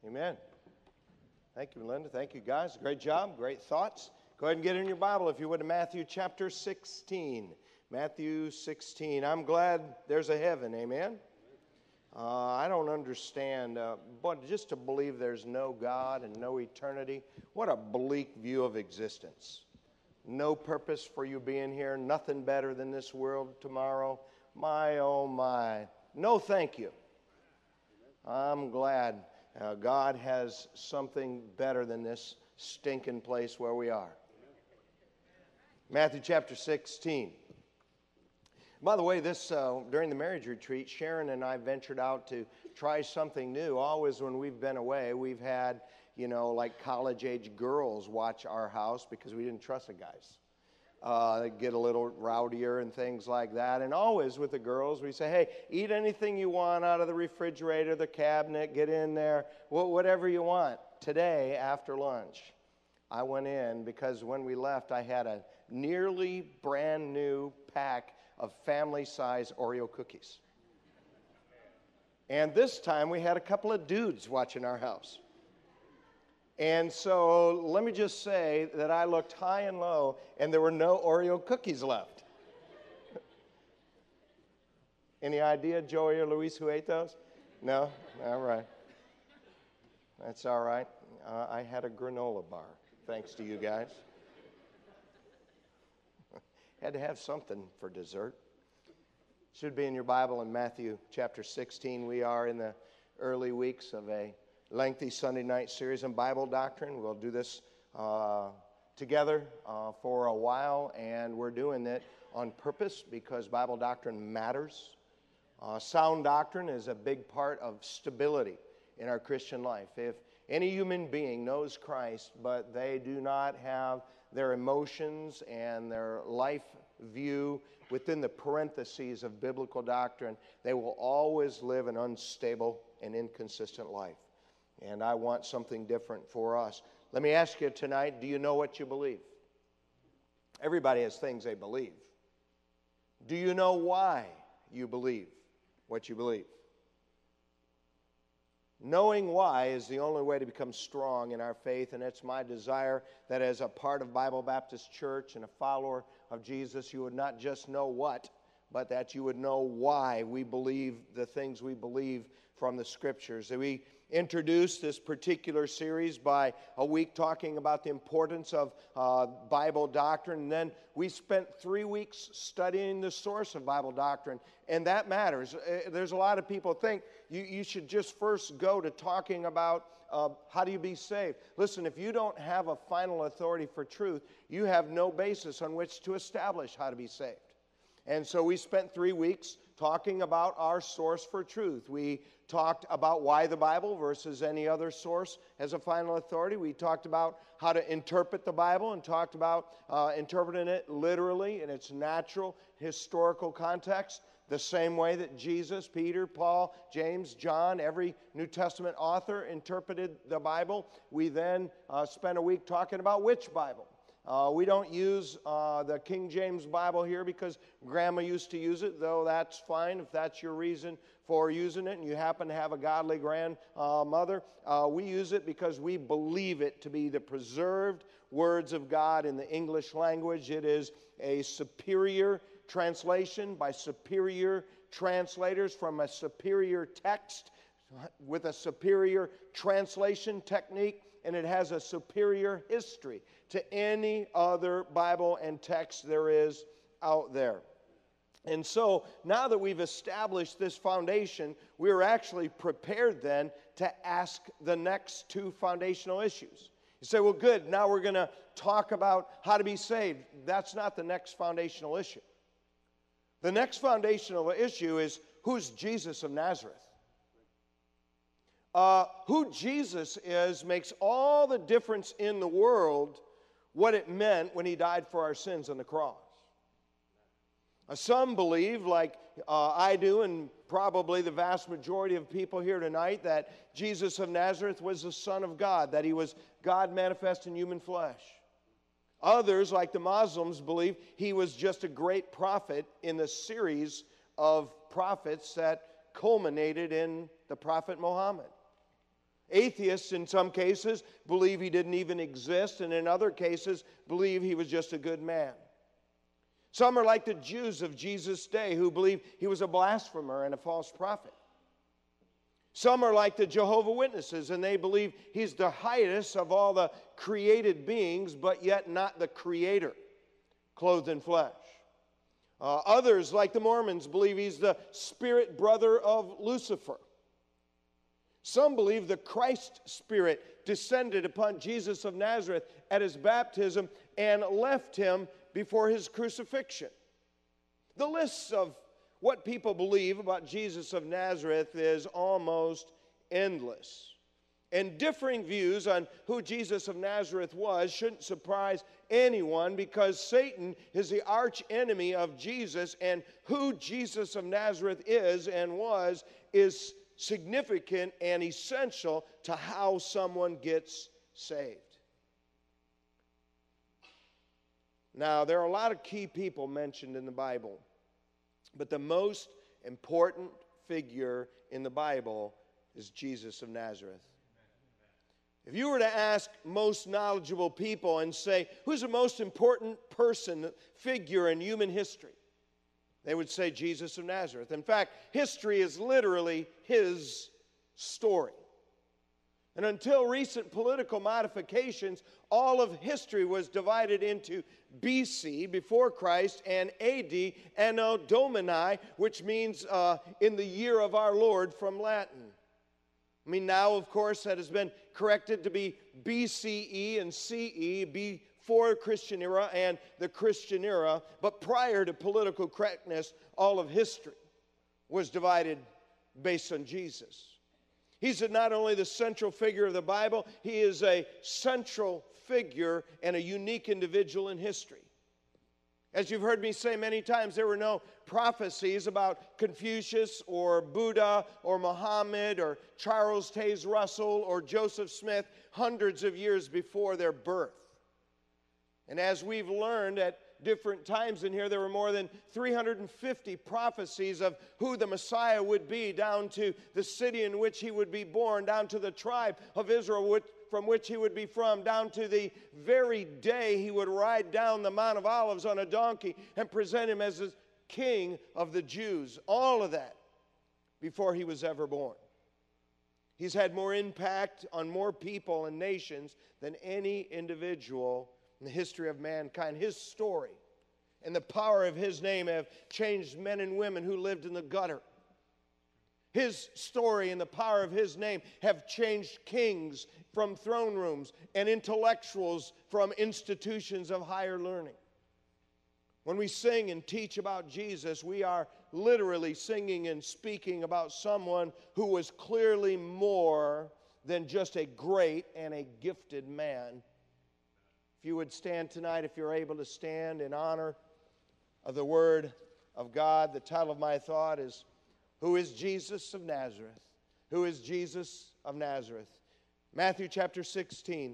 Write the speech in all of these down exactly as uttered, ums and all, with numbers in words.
Amen. Thank you, Melinda. Thank you, guys. Great job. Great thoughts. Go ahead and get in your Bible, if you would, to Matthew chapter sixteen. Matthew sixteen. I'm glad there's a heaven. Amen. Uh, I don't understand, uh, but just to believe there's no God and no eternity, what a bleak view of existence. No purpose for you being here, nothing better than this world tomorrow. My, oh my. No, thank you. I'm glad uh, God has something better than this stinking place where we are. Matthew chapter sixteen. By the way, this uh, during the marriage retreat, Sharon and I ventured out to try something new. Always when we've been away, we've had, you know, like college-age girls watch our house because we didn't trust the guys. Uh, they get a little rowdier and things like that. And always with the girls, we say, hey, eat anything you want out of the refrigerator, the cabinet, get in there, whatever you want. Today, after lunch, I went in because when we left, I had a nearly brand new pack of family-size Oreo cookies. And this time, we had a couple of dudes watching our house. And so let me just say that I looked high and low, and there were no Oreo cookies left. Any idea, Joey or Luis, who ate those? No? All right. That's all right. Uh, I had a granola bar, thanks to you guys. Had to have something for dessert. Should be in your Bible in Matthew chapter sixteen. We are in the early weeks of a lengthy Sunday night series on Bible doctrine. We'll do this uh, together uh, for a while, and we're doing it on purpose because Bible doctrine matters. Uh, sound doctrine is a big part of stability in our Christian life. If any human being knows Christ, but they do not have their emotions and their life view within the parentheses of biblical doctrine, they will always live an unstable and inconsistent life. And I want something different for us. Let me ask you tonight, do you know what you believe? Everybody has things they believe. Do you know why you believe what you believe? Knowing why is the only way to become strong in our faith, and it's my desire that as a part of Bible Baptist Church and a follower of Jesus, you would not just know what, but that you would know why we believe the things we believe from the Scriptures. We introduced this particular series by a week talking about the importance of uh, Bible doctrine, and then we spent three weeks studying the source of Bible doctrine, and that matters. Uh, there's a lot of people think you, you should just first go to talking about uh, how do you be saved. Listen, if you don't have a final authority for truth, you have no basis on which to establish how to be saved. And so we spent three weeks talking about our source for truth. We talked about why the Bible versus any other source has a final authority. We talked about how to interpret the Bible and talked about uh, interpreting it literally in its natural historical context, the same way that Jesus, Peter, Paul, James, John, every New Testament author interpreted the Bible. We then uh, spent a week talking about which Bible. Uh, we don't use uh, the King James Bible here because Grandma used to use it, though that's fine if that's your reason for using it and you happen to have a godly grandmother. Uh, uh, we use it because we believe it to be the preserved words of God in the English language. It is a superior translation by superior translators from a superior text with a superior translation technique, and it has a superior history to any other Bible and text there is out there. And so now that we've established this foundation, we're actually prepared then to ask the next two foundational issues. You say, well, good, now we're going to talk about how to be saved. That's not the next foundational issue. The next foundational issue is, who's Jesus of Nazareth? Uh, who Jesus is makes all the difference in the world what it meant when he died for our sins on the cross. Uh, some believe, like uh, I do, and probably the vast majority of people here tonight, that Jesus of Nazareth was the Son of God, that he was God manifest in human flesh. Others, like the Muslims, believe he was just a great prophet in the series of prophets that culminated in the prophet Muhammad. Atheists, in some cases, believe he didn't even exist, and in other cases, believe he was just a good man. Some are like the Jews of Jesus' day who believe he was a blasphemer and a false prophet. Some are like the Jehovah's Witnesses, and they believe he's the highest of all the created beings, but yet not the creator, clothed in flesh. Uh, others, like the Mormons, believe he's the spirit brother of Lucifer. Some believe the Christ Spirit descended upon Jesus of Nazareth at his baptism and left him before his crucifixion. The list of what people believe about Jesus of Nazareth is almost endless. And differing views on who Jesus of Nazareth was shouldn't surprise anyone, because Satan is the arch enemy of Jesus, and who Jesus of Nazareth is and was is significant and essential to how someone gets saved. Now, there are a lot of key people mentioned in the Bible, but the most important figure in the Bible is Jesus of Nazareth. If you were to ask most knowledgeable people and say, who's the most important person, figure in human history? They would say Jesus of Nazareth. In fact, history is literally his story. And until recent political modifications, all of history was divided into B C, before Christ, and A D, Anno Domini, which means uh, in the year of our Lord from Latin. I mean, now, of course, that has been corrected to be B C E and C E, before Christian era and the Christian era. But prior to political correctness, all of history was divided based on Jesus. He's not only the central figure of the Bible, he is a central figure and a unique individual in history. As you've heard me say many times, there were no prophecies about Confucius or Buddha or Muhammad or Charles Taze Russell or Joseph Smith hundreds of years before their birth. And as we've learned at different times in here, there were more than three hundred fifty prophecies of who the Messiah would be, down to the city in which he would be born, down to the tribe of Israel which, from which he would be from, down to the very day he would ride down the Mount of Olives on a donkey and present him as the king of the Jews. All of that before he was ever born. He's had more impact on more people and nations than any individual in the history of mankind. His story and the power of his name have changed men and women who lived in the gutter. His story and the power of his name have changed kings from throne rooms and intellectuals from institutions of higher learning. When we sing and teach about Jesus, we are literally singing and speaking about someone who was clearly more than just a great and a gifted man. If you would stand tonight, if you're able to stand in honor of the Word of God, the title of my thought is, Who is Jesus of Nazareth? Who is Jesus of Nazareth? Matthew chapter sixteen.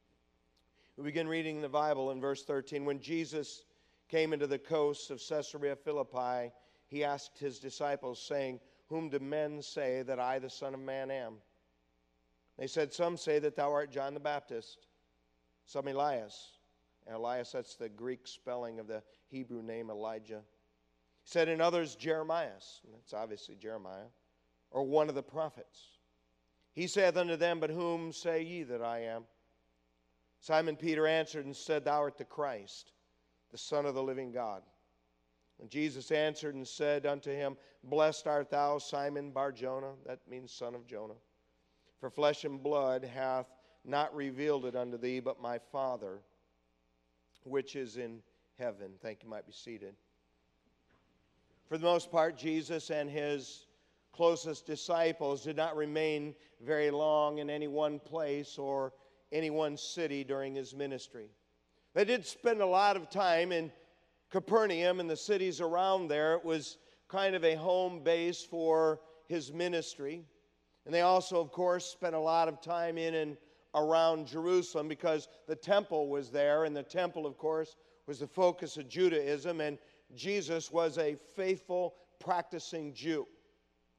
We begin reading the Bible in verse thirteen. When Jesus came into the coasts of Caesarea Philippi, he asked his disciples, saying, Whom do men say that I, the Son of Man, am? They said, Some say that thou art John the Baptist, some Elias. And Elias, that's the Greek spelling of the Hebrew name Elijah. He said, and others, Jeremiah. That's obviously Jeremiah. Or one of the prophets. He saith unto them, But whom say ye that I am? Simon Peter answered and said, Thou art the Christ, the Son of the living God. And Jesus answered and said unto him, Blessed art thou, Simon Bar-Jonah. That means son of Jonah. For flesh and blood hath not revealed it unto thee, but my Father, which is in heaven. Thank you. You might be seated. For the most part, Jesus and his closest disciples did not remain very long in any one place or any one city during his ministry. They did spend a lot of time in Capernaum and the cities around there. It was kind of a home base for his ministry. And they also, of course, spent a lot of time in and around Jerusalem because the temple was there, and the temple, of course, was the focus of Judaism, and Jesus was a faithful, practicing Jew.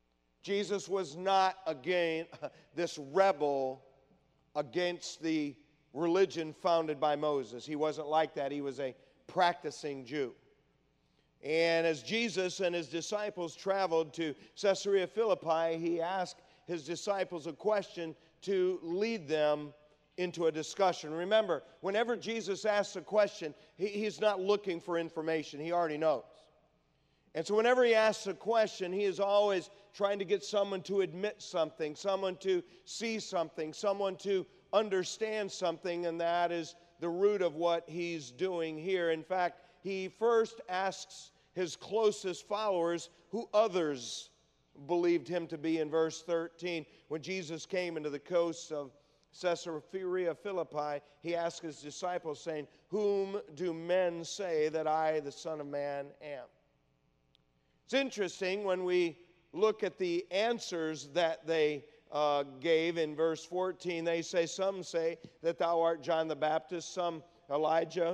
Jesus was not again this rebel against the religion founded by Moses. He wasn't like that. He was a practicing Jew. And as Jesus and his disciples traveled to Caesarea Philippi, he asked his disciples a question to lead them into a discussion. Remember, whenever Jesus asks a question, he, he's not looking for information. He already knows. And so whenever he asks a question, he is always trying to get someone to admit something, someone to see something, someone to understand something, and that is the root of what he's doing here. In fact, he first asks his closest followers who others believed him to be in verse thirteen. When Jesus came into the coasts of Caesarea Philippi, he asked his disciples, saying, "Whom do men say that I, the Son of Man, am?" It's interesting when we look at the answers that they uh, gave in verse fourteen. They say, some say that thou art John the Baptist, some Elijah,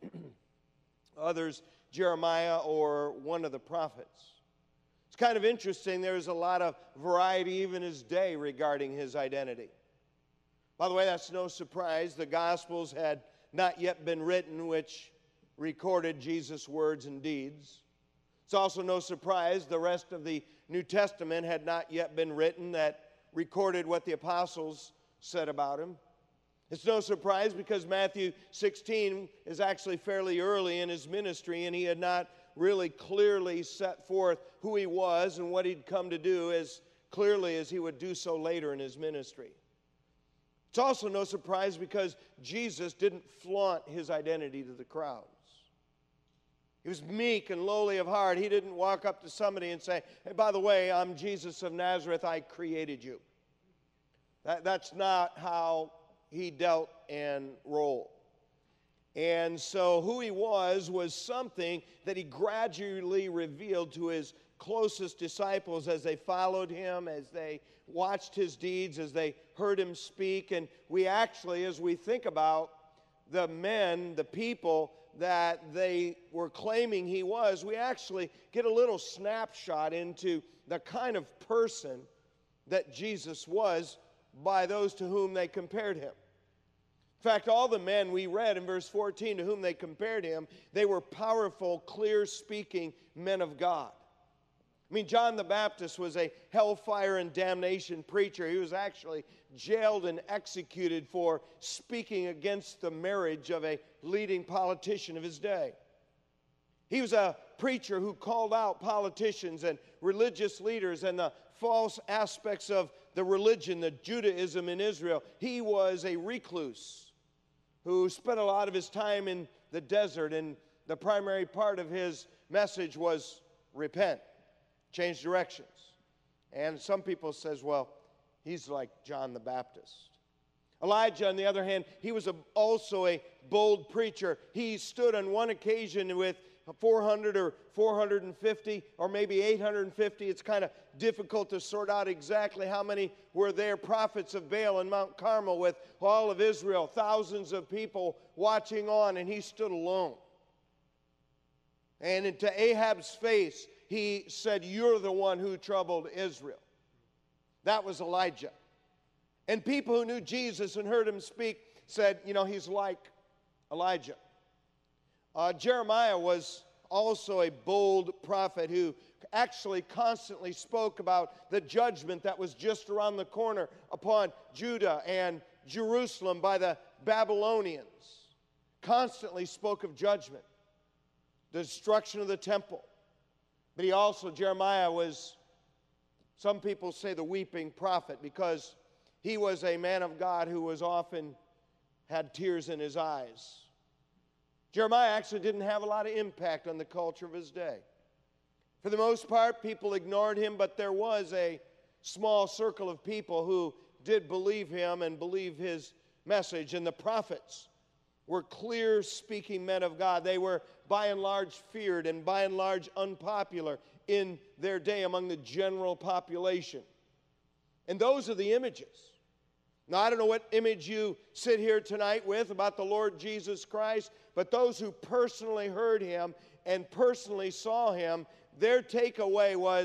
others Jeremiah or one of the prophets. It's kind of interesting. There's a lot of variety even his day regarding his identity. By the way, that's no surprise. The Gospels had not yet been written, which recorded Jesus' words and deeds. It's also no surprise the rest of the New Testament had not yet been written that recorded what the apostles said about him. It's no surprise because Matthew sixteen is actually fairly early in his ministry, and he had not really clearly set forth who he was and what he'd come to do as clearly as he would do so later in his ministry. It's also no surprise because Jesus didn't flaunt his identity to the crowds. He was meek and lowly of heart. He didn't walk up to somebody and say, "Hey, by the way, I'm Jesus of Nazareth. I created you." That, that's not how he dealt and rolled. And so who he was was something that he gradually revealed to his closest disciples as they followed him, as they watched his deeds, as they heard him speak. And we actually, as we think about the men, the people that they were claiming he was, we actually get a little snapshot into the kind of person that Jesus was by those to whom they compared him. In fact, all the men we read in verse fourteen to whom they compared him, they were powerful, clear-speaking men of God. I mean, John the Baptist was a hellfire and damnation preacher. He was actually jailed and executed for speaking against the marriage of a leading politician of his day. He was a preacher who called out politicians and religious leaders and the false aspects of the religion, the Judaism in Israel. He was a recluse who spent a lot of his time in the desert, and the primary part of his message was repent, change directions. And some people says, well, he's like John the Baptist. Elijah, on the other hand, he was a, also a bold preacher. He stood on one occasion with four hundred or four hundred fifty or maybe eight hundred fifty. It's kind of difficult to sort out exactly how many were there, prophets of Baal in Mount Carmel with all of Israel, thousands of people watching on, and he stood alone. And into Ahab's face, he said, "You're the one who troubled Israel." That was Elijah. And people who knew Jesus and heard him speak said, you know, he's like Elijah. Uh, Jeremiah was also a bold prophet who actually constantly spoke about the judgment that was just around the corner upon Judah and Jerusalem by the Babylonians. Constantly spoke of judgment, the destruction of the temple. But he also, Jeremiah was, some people say, the weeping prophet, because he was a man of God who was often had tears in his eyes. Jeremiah actually didn't have a lot of impact on the culture of his day. For the most part, people ignored him, but there was a small circle of people who did believe him and believe his message. And the prophets were clear-speaking men of God. They were by and large feared and by and large unpopular in their day among the general population. And those are the images. Now, I don't know what image you sit here tonight with about the Lord Jesus Christ, but those who personally heard him and personally saw him, their takeaway was,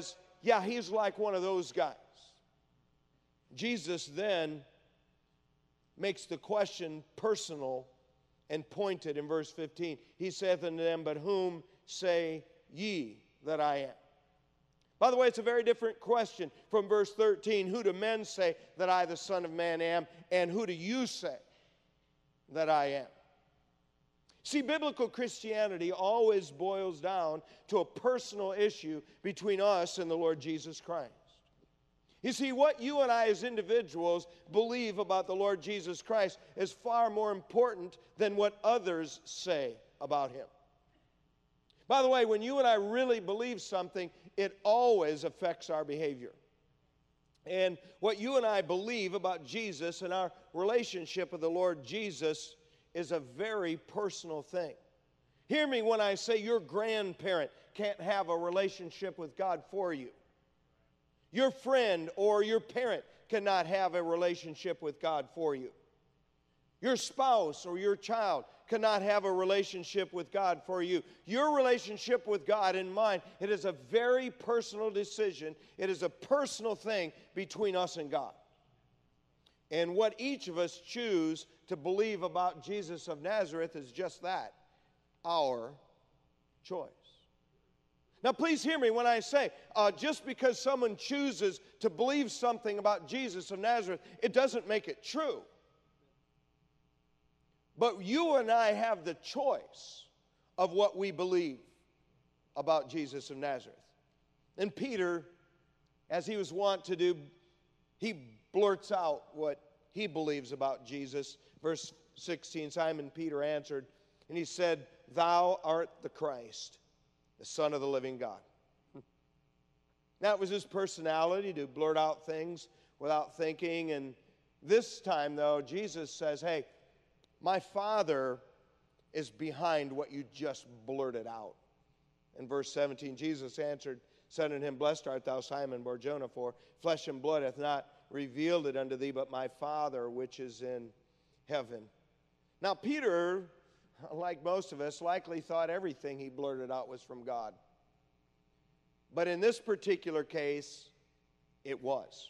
yeah, he's like one of those guys. Jesus then makes the question personal and pointed in verse fifteen. He saith unto them, but whom say ye that I am? By the way, it's a very different question from verse thirteen. Who do men say that I, the Son of Man, am? And who do you say that I am? See, biblical Christianity always boils down to a personal issue between us and the Lord Jesus Christ. You see, what you and I as individuals believe about the Lord Jesus Christ is far more important than what others say about him. By the way, when you and I really believe something, it always affects our behavior. And what you and I believe about Jesus and our relationship with the Lord Jesus is a very personal thing. Hear me when I say your grandparent can't have a relationship with God for you. Your friend or your parent cannot have a relationship with God for you. Your spouse or your child cannot have a relationship with God for you. Your relationship with God and mine, it is a very personal decision. It is a personal thing between us and God. And what each of us choose to believe about Jesus of Nazareth is just that, our choice. Now, please hear me when I say, uh, just because someone chooses to believe something about Jesus of Nazareth, it doesn't make it true. But you and I have the choice of what we believe about Jesus of Nazareth. And Peter, as he was wont to do, he blurts out what he believes about Jesus. Verse sixteen, Simon Peter answered, and he said, Thou art the Christ, the Son of the living God. Now, it was his personality to blurt out things without thinking. And this time, though, Jesus says, hey, my Father is behind what you just blurted out. In verse seventeen, Jesus answered, said unto him, Blessed art thou, Simon Bar-Jonah, for flesh and blood hath not revealed it unto thee, but my Father which is in heaven. Now, Peter, like most of us, likely thought everything he blurted out was from God. But in this particular case, it was.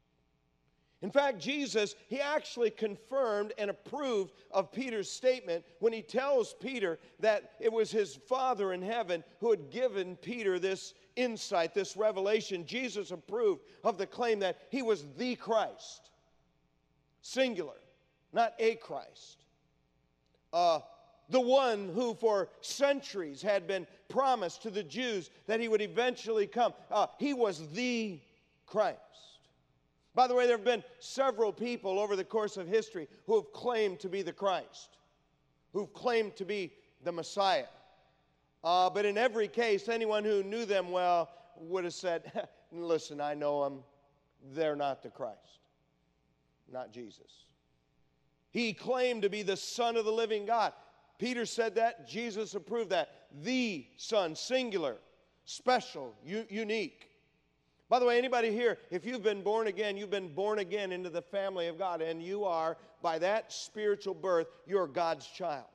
In fact, Jesus, he actually confirmed and approved of Peter's statement when he tells Peter that it was his Father in heaven who had given Peter this insight, this revelation. Jesus approved of the claim that he was the Christ, singular, not a Christ. Uh, the one who for centuries had been promised to the Jews that he would eventually come. Uh, he was the Christ. By the way, there have been several people over the course of history who have claimed to be the Christ, who've claimed to be the Messiah. Uh, but in every case, anyone who knew them well would have said, listen, I know them. They're not the Christ, not Jesus. He claimed to be the Son of the living God. Peter said that. Jesus approved that. The Son, singular, special, u- unique. By the way, anybody here, if you've been born again, you've been born again into the family of God, and you are, by that spiritual birth, you're God's child.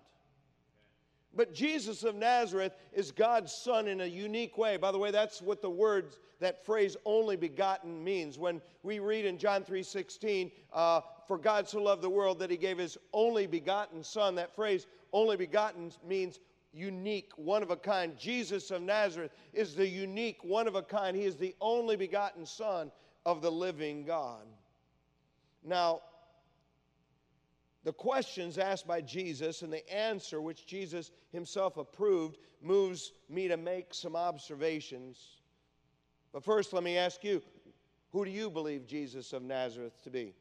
But Jesus of Nazareth is God's Son in a unique way. By the way, that's what the words, that phrase, only begotten, means. When we read in John three sixteen, uh, for God so loved the world that he gave his only begotten Son, that phrase, only begotten, means unique, one of a kind. Jesus of Nazareth is the unique, one of a kind. He is the only begotten Son of the living God. Now, the questions asked by Jesus and the answer which Jesus himself approved moves me to make some observations. But first, let me ask you, who do you believe Jesus of Nazareth to be?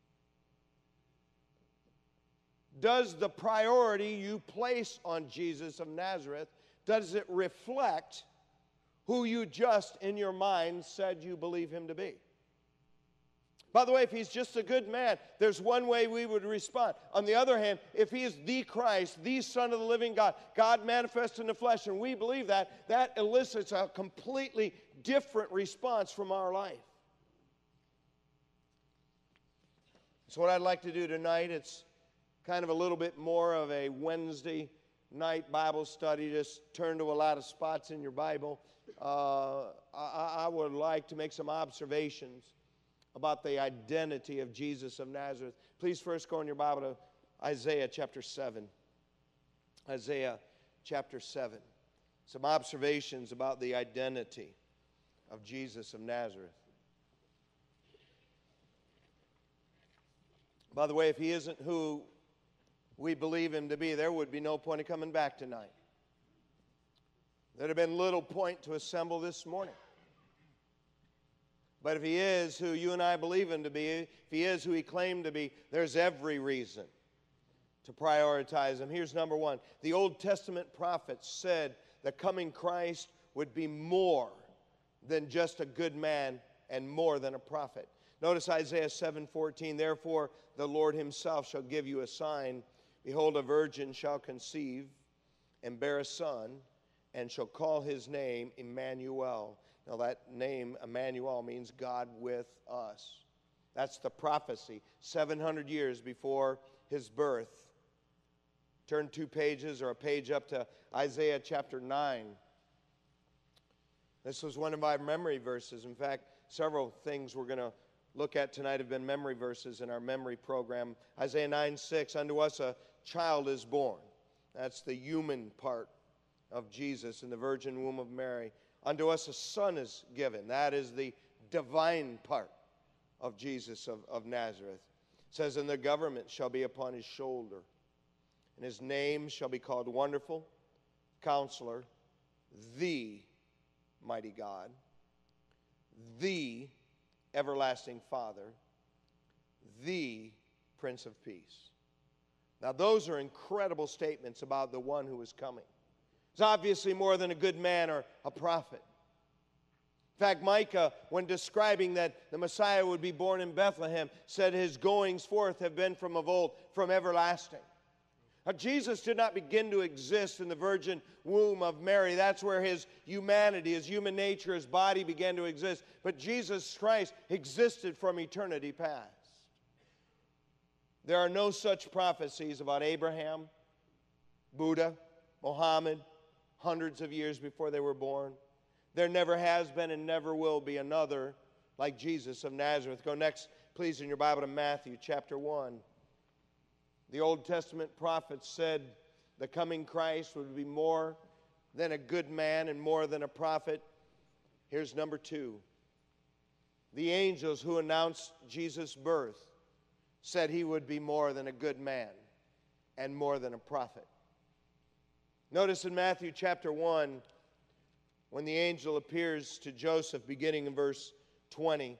Does the priority you place on Jesus of Nazareth, does it reflect who you just in your mind said you believe him to be? By the way, if he's just a good man, there's one way we would respond. On the other hand, if he is the Christ, the Son of the living God, God manifest in the flesh, and we believe that, that elicits a completely different response from our life. So what I'd like to do tonight, it's kind of a little bit more of a Wednesday night Bible study, just turn to a lot of spots in your Bible, uh, I, I would like to make some observations about the identity of Jesus of Nazareth. Please first go in your Bible to Isaiah chapter seven. Isaiah chapter seven. Some observations about the identity of Jesus of Nazareth. By the way, if he isn't who we believe him to be, there would be no point in coming back tonight. There'd have been little point to assemble this morning. But if he is who you and I believe him to be, if he is who he claimed to be, there's every reason to prioritize him. Here's number one. The Old Testament prophets said the coming Christ would be more than just a good man and more than a prophet. Notice Isaiah seven fourteen. Therefore, the Lord himself shall give you a sign. Behold, a virgin shall conceive and bear a son, and shall call his name Emmanuel. Now, that name, Emmanuel, means God with us. That's the prophecy, seven hundred years before his birth. Turn two pages or a page up to Isaiah chapter nine. This was one of my memory verses. In fact, several things we're going to look at tonight have been memory verses in our memory program. Isaiah nine six, unto us a child is born. That's the human part of Jesus in the virgin womb of Mary. Unto us a son is given. That is the divine part of Jesus of, of Nazareth. It says, and the government shall be upon his shoulder, and his name shall be called Wonderful, Counselor, the Mighty God, the Everlasting Father, the Prince of Peace. Now, those are incredible statements about the one who is coming. He's obviously more than a good man or a prophet. In fact, Micah, when describing that the Messiah would be born in Bethlehem, said his goings forth have been from of old, from everlasting. Now, Jesus did not begin to exist in the virgin womb of Mary. That's where his humanity, his human nature, his body began to exist. But Jesus Christ existed from eternity past. There are no such prophecies about Abraham, Buddha, Muhammad, hundreds of years before they were born. There never has been and never will be another like Jesus of Nazareth. Go next, please, in your Bible to Matthew chapter one. The Old Testament prophets said the coming Christ would be more than a good man and more than a prophet. Here's number two. The angels who announced Jesus' birth said he would be more than a good man and more than a prophet. Notice in Matthew chapter one, when the angel appears to Joseph, beginning in verse twenty,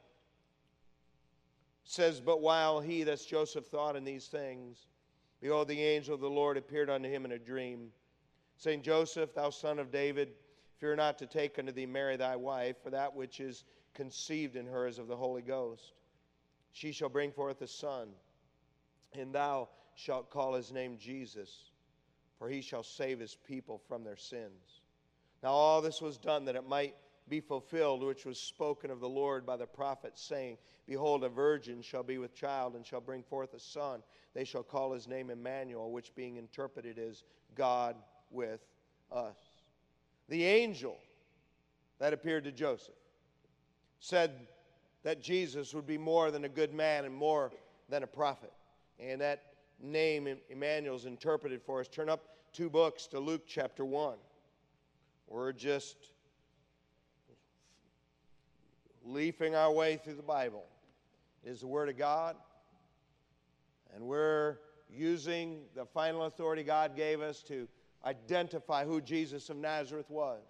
says, but while he, that's Joseph, thought in these things, behold, the angel of the Lord appeared unto him in a dream, saying, Joseph, thou son of David, fear not to take unto thee Mary thy wife, for that which is conceived in her is of the Holy Ghost. She shall bring forth a son, and thou shalt call his name Jesus, for he shall save his people from their sins. Now all this was done that it might be fulfilled, which was spoken of the Lord by the prophet, saying, behold, a virgin shall be with child, and shall bring forth a son. They shall call his name Emmanuel, which being interpreted is God with us. The angel that appeared to Joseph said that Jesus would be more than a good man and more than a prophet. And that name, Emmanuel, is interpreted for us. Turn up two books to Luke chapter one. We're just leafing our way through the Bible. It is the Word of God, and we're using the final authority God gave us to identify who Jesus of Nazareth was.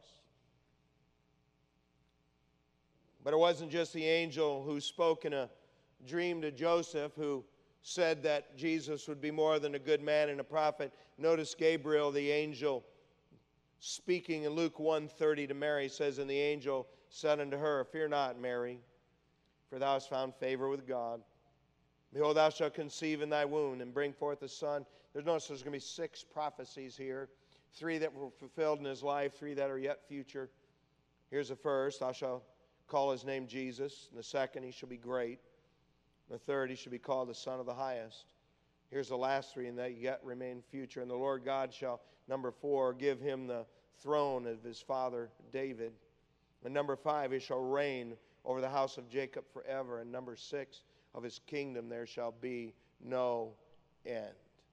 But it wasn't just the angel who spoke in a dream to Joseph who said that Jesus would be more than a good man and a prophet. Notice Gabriel, the angel, speaking in Luke one thirty to Mary, says, and the angel said unto her, fear not, Mary, for thou hast found favor with God. Behold, thou shalt conceive in thy womb and bring forth a son. There's notice there's going to be six prophecies here, three that were fulfilled in his life, three that are yet future. Here's the first. Thou shalt call his name Jesus. And the second, he shall be great. And the third, he shall be called the Son of the Highest. Here's the last three, and that yet remain future. And the Lord God shall, number four, give him the throne of his father David. And number five, he shall reign over the house of Jacob forever. And number six, of his kingdom there shall be no end.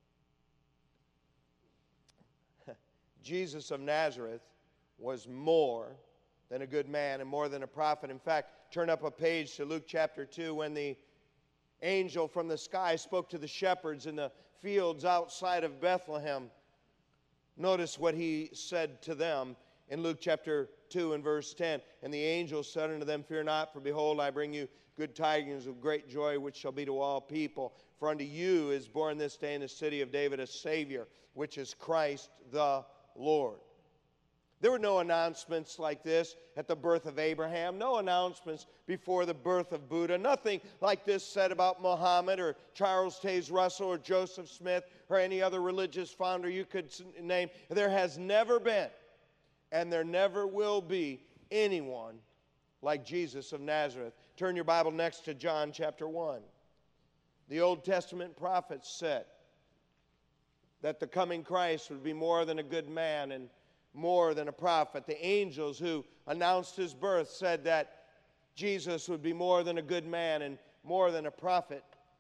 Jesus of Nazareth was more than a good man and more than a prophet. In fact, turn up a page to Luke chapter two, when the angel from the sky spoke to the shepherds in the fields outside of Bethlehem. Notice what he said to them in Luke chapter two and verse ten. And the angel said unto them, Fear not, for behold, I bring you good tidings of great joy, which shall be to all people. For unto you is born this day in the city of David a Savior, which is Christ the Lord. There were no announcements like this at the birth of Abraham, no announcements before the birth of Buddha, nothing like this said about Muhammad or Charles Taze Russell or Joseph Smith or any other religious founder you could name. There has never been, and there never will be, anyone like Jesus of Nazareth. Turn your Bible next to John chapter one. The Old Testament prophets said that the coming Christ would be more than a good man and more than a prophet. The angels who announced his birth said that Jesus would be more than a good man and more than a prophet.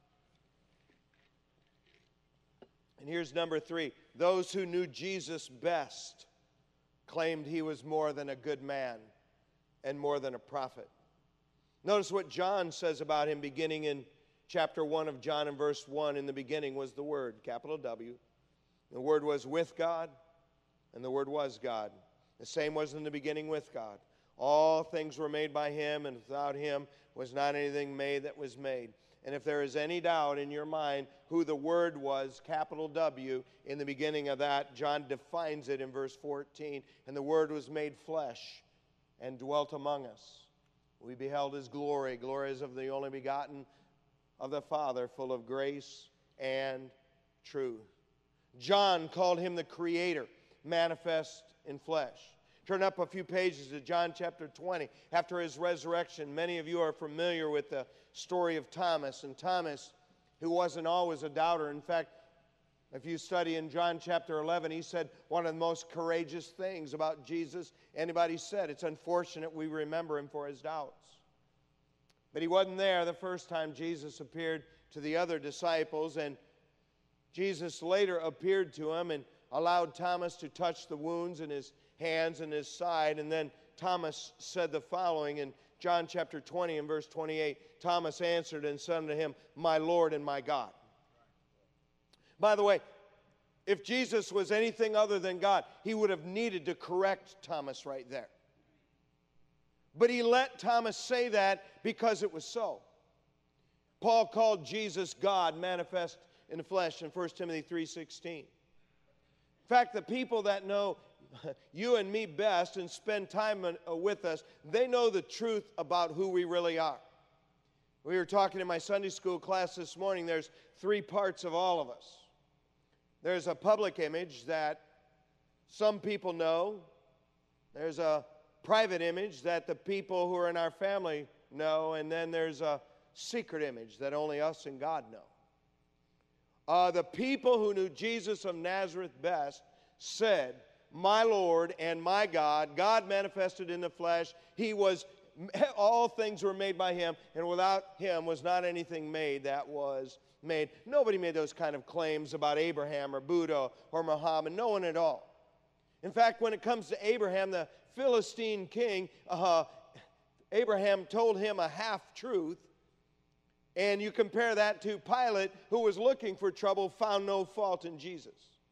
And here's number three. Those who knew Jesus best claimed he was more than a good man and more than a prophet. Notice what John says about him beginning in chapter one of John and verse one. In the beginning was the Word, capital W. The Word was with God, and the Word was God. The same was in the beginning with God. All things were made by him, and without him was not anything made that was made. And if there is any doubt in your mind who the Word was, capital W, in the beginning of that, John defines it in verse fourteen. And the Word was made flesh and dwelt among us. We beheld his glory, glory as of the only begotten of the Father, full of grace and truth. John called him the Creator, manifest in flesh. Turn up a few pages to John chapter twenty. After his resurrection, many of you are familiar with the story of Thomas. And Thomas, who wasn't always a doubter. In fact, if you study in John chapter eleven, he said one of the most courageous things about Jesus anybody said. It's unfortunate we remember him for his doubts. But he wasn't there the first time Jesus appeared to the other disciples, and Jesus later appeared to him and allowed Thomas to touch the wounds in his hands and his side. And then Thomas said the following in John chapter twenty and verse twenty-eight. Thomas answered and said unto him, My Lord and my God. By the way, if Jesus was anything other than God, he would have needed to correct Thomas right there. But he let Thomas say that because it was so. Paul called Jesus God manifest in the flesh in First Timothy three sixteen. In fact, the people that know you and me best and spend time with us, they know the truth about who we really are. We were talking in my Sunday school class this morning, there's three parts of all of us. There's a public image that some people know. There's a private image that the people who are in our family know. And then there's a secret image that only us and God know. Uh, the people who knew Jesus of Nazareth best said, My Lord and my God, God manifested in the flesh. He was, all things were made by him, and without him was not anything made that was made. Nobody made those kind of claims about Abraham or Buddha or Muhammad. No one at all. In fact, when it comes to Abraham, the Philistine king, uh, Abraham told him a half-truth. And you compare that to Pilate, who was looking for trouble, found no fault in Jesus.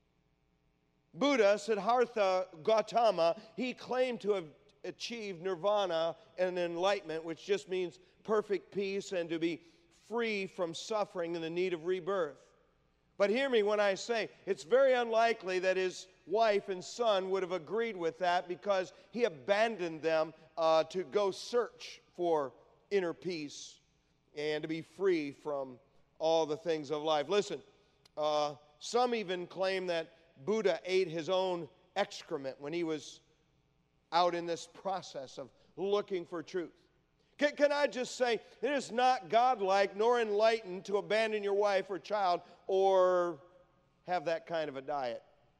Buddha, Siddhartha Gautama, he claimed to have achieved nirvana and enlightenment, which just means perfect peace and to be free from suffering and the need of rebirth. But hear me when I say it's very unlikely that his wife and son would have agreed with that, because he abandoned them uh, to go search for inner peace and to be free from all the things of life. Listen, uh, some even claim that Buddha ate his own excrement when he was out in this process of looking for truth. Can, can I just say, it is not godlike nor enlightened to abandon your wife or child or have that kind of a diet.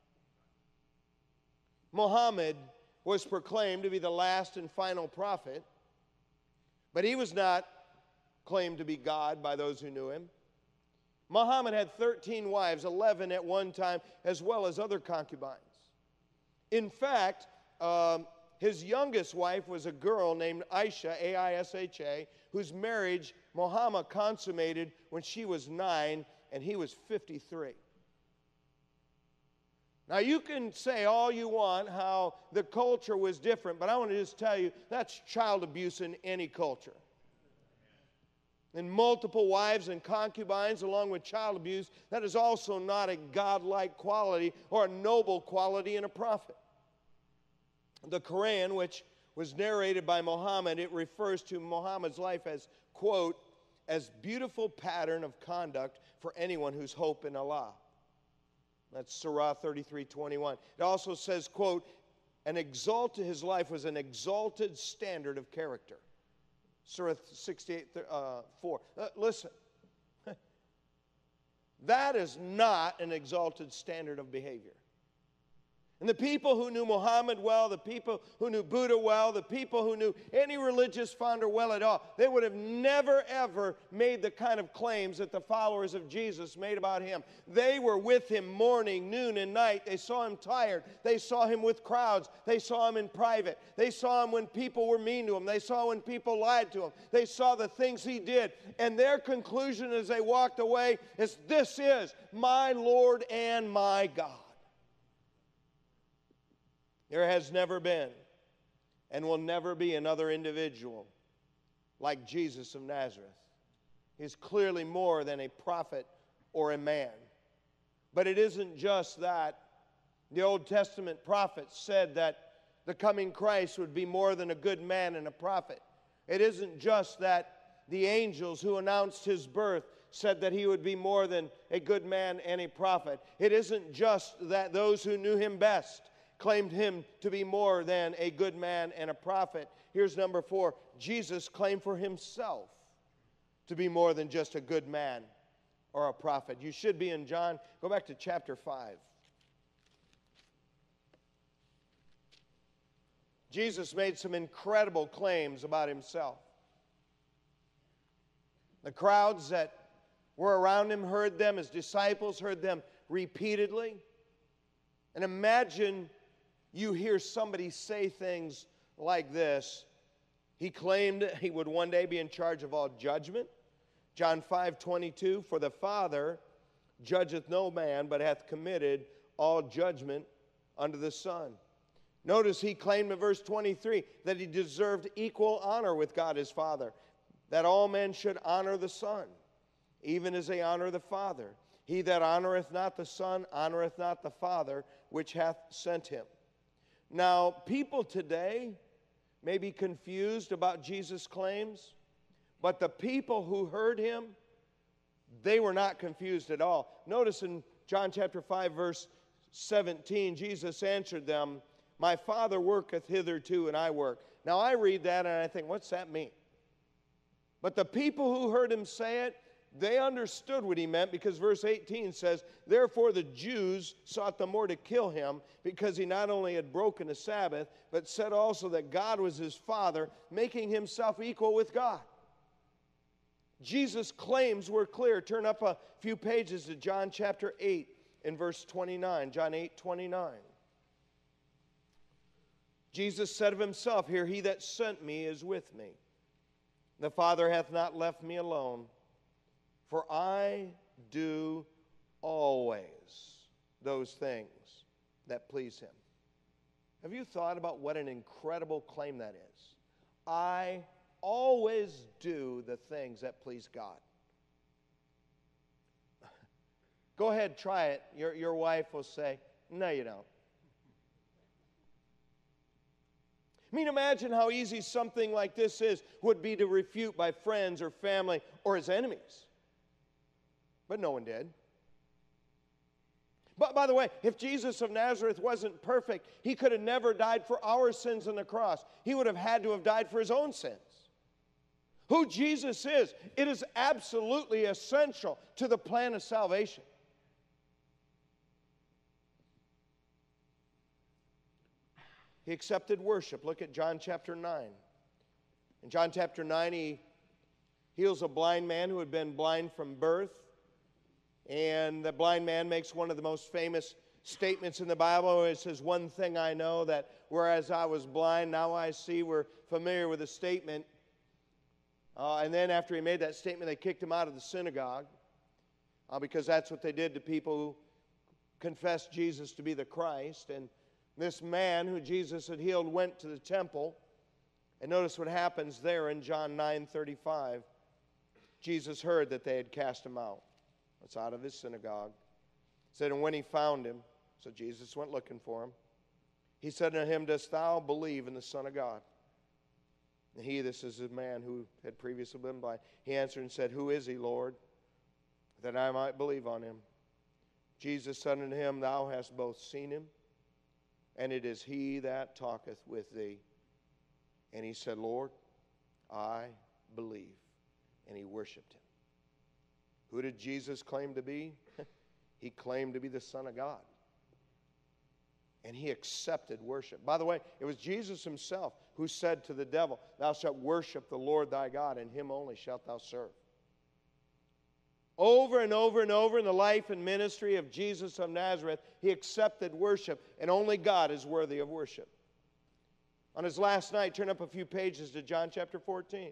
Muhammad was proclaimed to be the last and final prophet, but he was not claimed to be God by those who knew him. Muhammad had thirteen wives, eleven at one time, as well as other concubines. In fact, um, his youngest wife was a girl named Aisha, A I S H A, whose marriage Muhammad consummated when she was nine and he was fifty-three. Now, you can say all you want how the culture was different, but I want to just tell you that's child abuse in any culture. And multiple wives and concubines along with child abuse, that is also not a godlike quality or a noble quality in a prophet. The Quran, which was narrated by Muhammad, it refers to Muhammad's life as, quote, as beautiful pattern of conduct for anyone whose hope in Allah. That's Surah thirty-three twenty-one. It also says, quote, an exalted, his life was an exalted standard of character. Surah sixty-eight four. Uh, listen, that is not an exalted standard of behavior. And the people who knew Muhammad well, the people who knew Buddha well, the people who knew any religious founder well at all, they would have never, ever made the kind of claims that the followers of Jesus made about him. They were with him morning, noon, and night. They saw him tired. They saw him with crowds. They saw him in private. They saw him when people were mean to him. They saw when people lied to him. They saw the things he did. And their conclusion as they walked away is, this is my Lord and my God. There has never been and will never be another individual like Jesus of Nazareth. He's clearly more than a prophet or a man. But it isn't just that. The Old Testament prophets said that the coming Christ would be more than a good man and a prophet. It isn't just that the angels who announced his birth said that he would be more than a good man and a prophet. It isn't just that those who knew him best claimed him to be more than a good man and a prophet. Here's number four. Jesus claimed for himself to be more than just a good man or a prophet. You should be in John. Go back to chapter five. Jesus made some incredible claims about himself. The crowds that were around him heard them. His disciples heard them repeatedly. And imagine you hear somebody say things like this. He claimed he would one day be in charge of all judgment. John five twenty-two, for the Father judgeth no man, but hath committed all judgment unto the Son. Notice he claimed in verse twenty-three that he deserved equal honor with God his Father, that all men should honor the Son, even as they honor the Father. He that honoreth not the Son honoreth not the Father, which hath sent him. Now, people today may be confused about Jesus' claims, but the people who heard him, they were not confused at all. Notice in John chapter five, verse seventeen, Jesus answered them, my Father worketh hitherto, and I work. Now, I read that and I think, what's that mean? But the people who heard him say it, they understood what he meant, because verse eighteen says, therefore the Jews sought the more to kill him, because he not only had broken the Sabbath, but said also that God was his Father, making himself equal with God. Jesus' claims were clear. Turn up a few pages to John chapter eight in verse twenty-nine. John eight twenty-nine. Jesus said of himself here, he that sent me is with me. The Father hath not left me alone, for I do always those things that please him. Have you thought about what an incredible claim that is? I always do the things that please God. Go ahead, try it. Your, your wife will say, no, you don't. I mean, imagine how easy something like this is, would be to refute by friends or family or his enemies. But no one did. But by the way, if Jesus of Nazareth wasn't perfect, he could have never died for our sins on the cross. He would have had to have died for his own sins. who Jesus is, it is absolutely essential to the plan of salvation. He accepted worship. Look at John chapter nine. In John chapter nine, he heals a blind man who had been blind from birth. And the blind man makes one of the most famous statements in the Bible. It says, "One thing I know, that whereas I was blind, now I see." We're familiar with the statement. Uh, and then after he made that statement, they kicked him out of the synagogue uh, because that's what they did to people who confessed Jesus to be the Christ. And this man who Jesus had healed went to the temple. And notice what happens there in John nine thirty-five. Jesus heard that they had cast him out. It's out of his synagogue. It said, and when he found him, so Jesus went looking for him, he said to him, "Dost thou believe in the Son of God?" And he, this is a man who had previously been blind, he answered and said, "Who is he, Lord, that I might believe on him?" Jesus said unto him, "Thou hast both seen him, and it is he that talketh with thee." And he said, "Lord, I believe." And he worshiped him. Who did Jesus claim to be? He claimed to be the Son of God. And he accepted worship. By the way, it was Jesus himself who said to the devil, "Thou shalt worship the Lord thy God, and him only shalt thou serve." Over and over and over in the life and ministry of Jesus of Nazareth, he accepted worship, and only God is worthy of worship. On his last night, turn up a few pages to John chapter fourteen.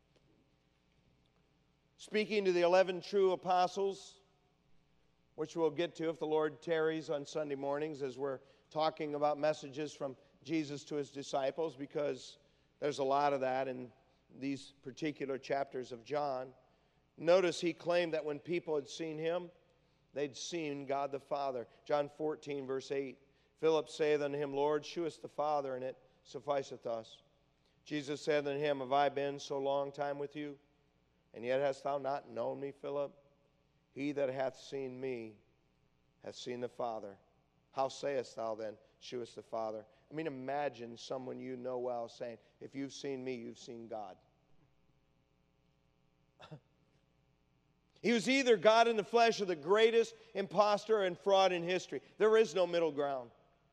Speaking to the eleven true apostles, which we'll get to if the Lord tarries on Sunday mornings as we're talking about messages from Jesus to his disciples, because there's a lot of that in these particular chapters of John. Notice he claimed that when people had seen him, they'd seen God the Father. John fourteen, verse eight. Philip saith unto him, "Lord, shew us the Father, and it sufficeth us." Jesus said unto him, "Have I been so long time with you, and yet hast thou not known me, Philip? He that hath seen me hath seen the Father. How sayest thou then, shew us the Father?" I mean, imagine someone you know well saying, "If you've seen me, you've seen God." He was either God in the flesh or the greatest impostor and fraud in history. There is no middle ground.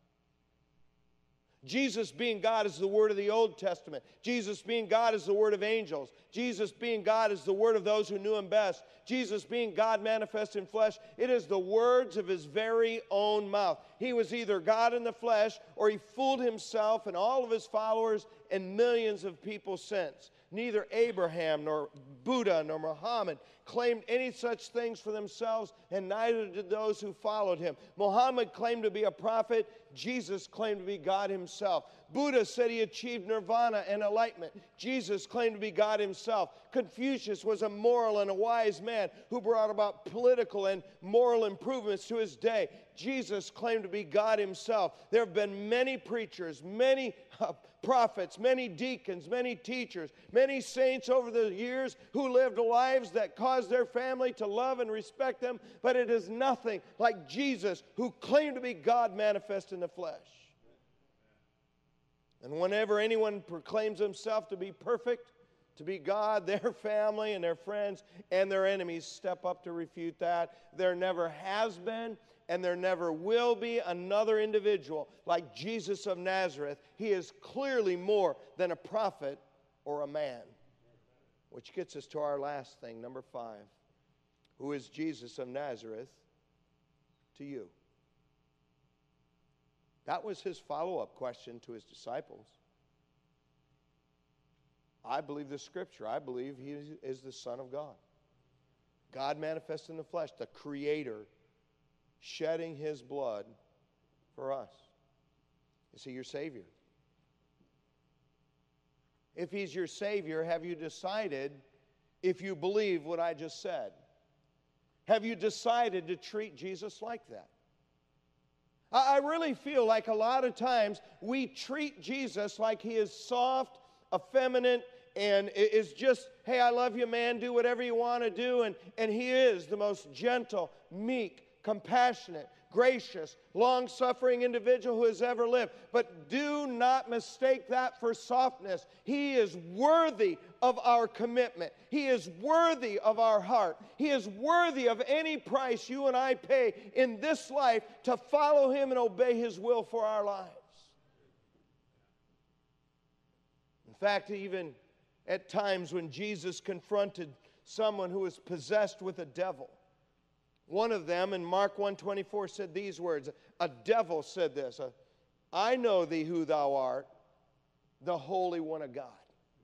Jesus being God is the word of the Old Testament. Jesus being God is the word of angels. Jesus being God is the word of those who knew him best. Jesus being God manifest in flesh, it is the words of his very own mouth. He was either God in the flesh, or he fooled himself and all of his followers and millions of people since. Neither Abraham nor Buddha nor Muhammad claimed any such things for themselves, and neither did those who followed him. Muhammad claimed to be a prophet. Jesus claimed to be God himself. Buddha said he achieved nirvana and enlightenment. Jesus claimed to be God himself. Confucius was a moral and a wise man who brought about political and moral improvements to his day. Jesus claimed to be God himself. There have been many preachers, many uh, prophets, many deacons, many teachers, many saints over the years who lived lives that caused their family to love and respect them, but it is nothing like Jesus, who claimed to be God manifest in the flesh. And whenever anyone proclaims himself to be perfect, to be God, their family and their friends and their enemies step up to refute that. There never has been, and there never will be, another individual like Jesus of Nazareth. He is clearly more than a prophet or a man. Which gets us to our last thing, number five. Who is Jesus of Nazareth to you? That was his follow-up question to his disciples. I believe the Scripture. I believe he is the Son of God. God manifest in the flesh, the Creator, shedding his blood for us. Is he your Savior? If he's your Savior, have you decided if you believe what I just said? Have you decided to treat Jesus like that? I really feel like a lot of times we treat Jesus like he is soft, effeminate, and is just, "Hey, I love you, man, do whatever you want to do." And, and he is the most gentle, meek, compassionate, gracious, long-suffering individual who has ever lived. But do not mistake that for softness. He is worthy of our commitment. He is worthy of our heart. He is worthy of any price you and I pay in this life to follow Him and obey His will for our lives. In fact, even at times when Jesus confronted someone who was possessed with a devil, one of them in Mark one twenty-four said these words. A devil said this, I know thee who thou art, the Holy One of God.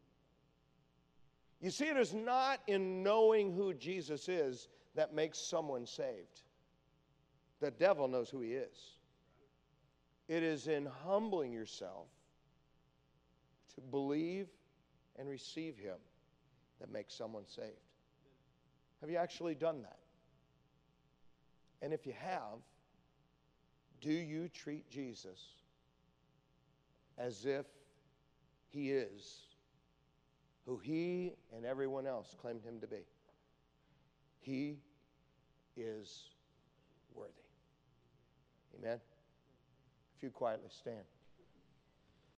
You see, it is not in knowing who Jesus is that makes someone saved. The devil knows who he is. It is in humbling yourself to believe and receive Him that makes someone saved. Have you actually done that? And if you have, do you treat Jesus as if He is who He and everyone else claimed Him to be? He is worthy. Amen? If you quietly stand.